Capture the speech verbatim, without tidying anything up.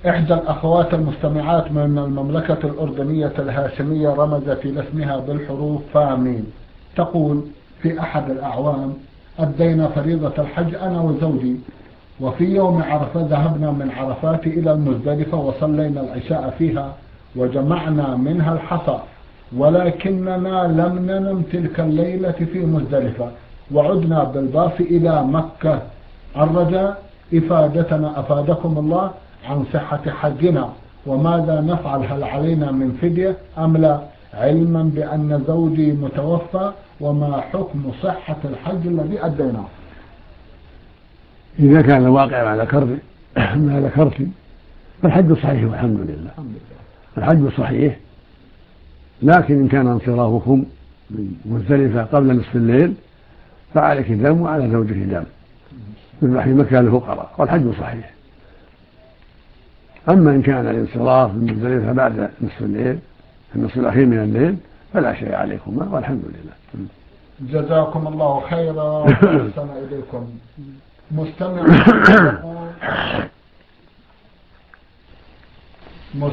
إحدى الأخوات المستمعات من المملكة الأردنية الهاشمية رمزت إلى اسمها بالحروف فامين، تقول: في أحد الأعوام أدينا فريضة الحج أنا وزوجي، وفي يوم عرفة ذهبنا من عرفات إلى المزدلفة وصلينا العشاء فيها وجمعنا منها الحصى، ولكننا لم ننم تلك الليلة في مزدلفة، وعدنا بالباص إلى مكة. الرجاء إفادتنا أفادكم الله عن صحة حجنا، وماذا نفعل؟ هل علينا من فدية أم لا؟ علما بأن زوجي متوفى، وما حكم صحة الحج الذي أديناه؟ إذا كان الواقع ما ذكرت ما ذكرت فالحج صحيح والحمد لله. الحج صحيح، لكن إن كان انصرافكم من مزدلفة قبل نصف الليل فعليك دم وعلى زوجك دم من رحم مكان الفقراء، والحج صحيح. أما إن كان الانصراف من مزدلفة بعد نصف الليل في النصف الأخير من الليل فلا شيء عليكما والحمد لله. جزاكم الله خيرا وأحسن إليكم. مستمع